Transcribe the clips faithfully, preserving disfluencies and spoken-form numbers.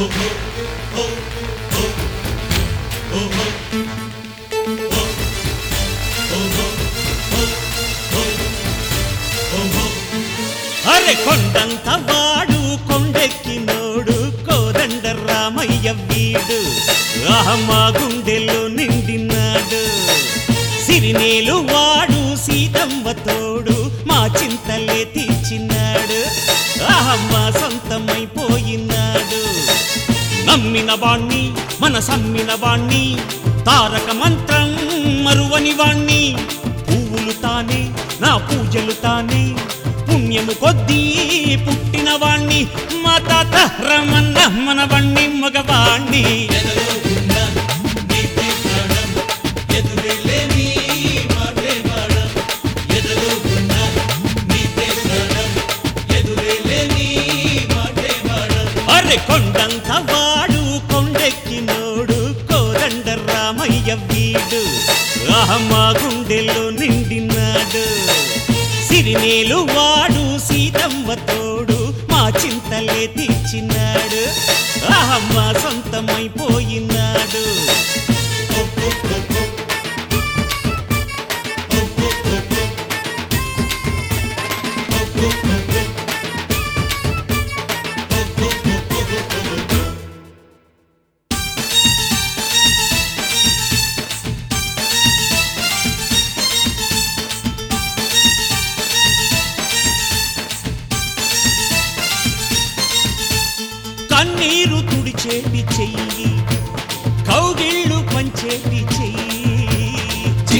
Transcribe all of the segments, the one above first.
అరే కొండంత వాడు కొండెక్కినోడు కోదండ రామయ్య వీడు ఆహమ్మా గుండెలో నిండినాడు సిరినేలు వాడు సీతమ్మ తోడు మా చింతలే తీర్చినాడు ఆహమ్మా సొంతమైపోయినాడు నమ్మిన వాణ్ణి మన సమ్మిన వాణ్ణి తారక మంత్రం మరువని వాణ్ణి పువ్వులు తానే నా పూజలు తానే పుణ్యము కొద్దీ పుట్టిన వాణ్ణి మా తాత రమన్న మన వాణ్ణి మగవాణ్ణి అరే కొండంత వాడు కొండెక్కినోడు కోదండ రామయ్య వీడు ఆహమ్మా గుండెలో నిండినాడు సిరినేలు వాడు సీతమ్మ తోడు మా చింతలే తీర్చినాడు ఆహమ్మా సొంతమైపోయినాడు కన్నీరు తుడిచేటి చెయ్యి కౌగిళ్ళు పంచేటి చెయ్యి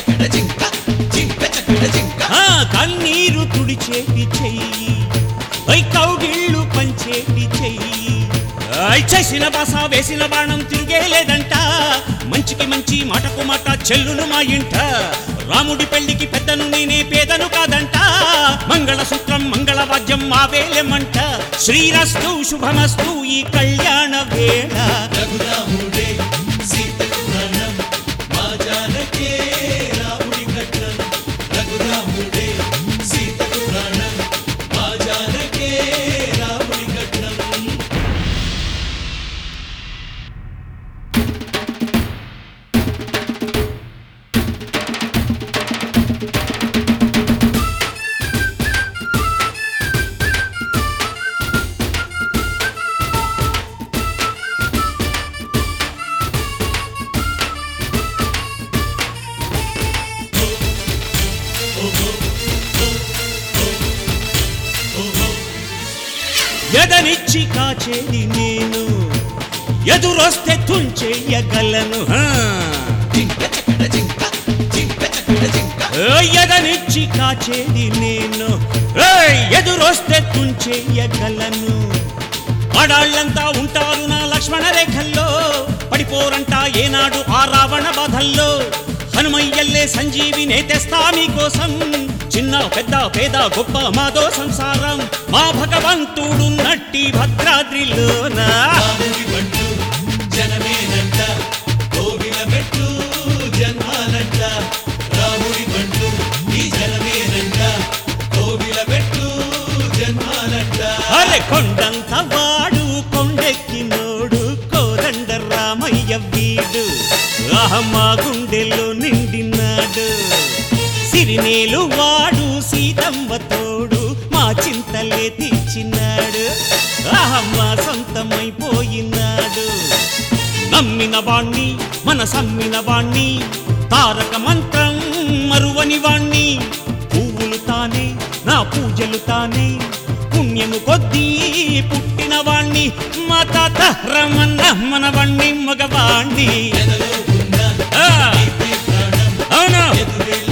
కన్నీరు తుడిచేటి చెయ్యి ఐ కౌగిళ్ళు పంచేటి చెయ్యి ఐ చేసిన బాస వేసిన బాణం తిరిగేలేదంట మంచికి మంచి మాటకు మాట చెల్లును మా ఇంట రాముడి పెళ్లికి పెద్దను నేనే పేదను కాదంట మంగళసూత్రం మంగళవాద్యం మా వేలెమంట శ్రీరస్తు శుభమస్తు ఈ కళ్యాణ వేళ రఘురాముడే సీతకు ప్రాణం మా జానకే రాముడి కట్నం రఘురాముడే సీతకు ప్రాణం మా జానకే రాముడి కట్నం ఎదనిచ్చి కాచేది నేను ఎదురొస్తే తుంచెయ్యగలను ఎదనిచ్చి కాచేది నేను ఎదురొస్తే తుంచెయ్యగలను ఆడాళ్ళంతా ఉంటారు నా లక్ష్మణ రేఖల్లో పడిపోరంట ఏనాడు ఆ రావణ బాధల్లో హనుమయ్యల్లే సంజీవినే తెస్తా మీకోసం చిన్న పెద్ద పేద గొప్ప మాదో సంసారం మా భగవంతుడు నట్టి భద్రాద్రిలోన జనమేనంట కోవిల పెట్టు జన్మాలంట రాముడి బంటు ఈ జనమేనంట కోవిల పెట్టు జన్మాలంట అరే కొండంత వాడు కొండెక్కినోడు కోదండ రామయ్య వీడు ఆహమ్మా గుండెలో నిండినాడు సిరినేలు వాడు సీతమ్మ తోడు మా చింతలే తీర్చినాడు ఆహమ్మా సొంతమైపోయినాడు నమ్మిన వాణ్ణి మన సమ్మిన వాణ్ణి తారక మంత్రం మరువని వాణ్ణి పువ్వులు తానే నా పూజలు తానే పుణ్యము కొద్దీ పుట్టిన వాణ్ణి మా తాత రమన్న మన వాణ్ణి మగవాణ్ణి అవునా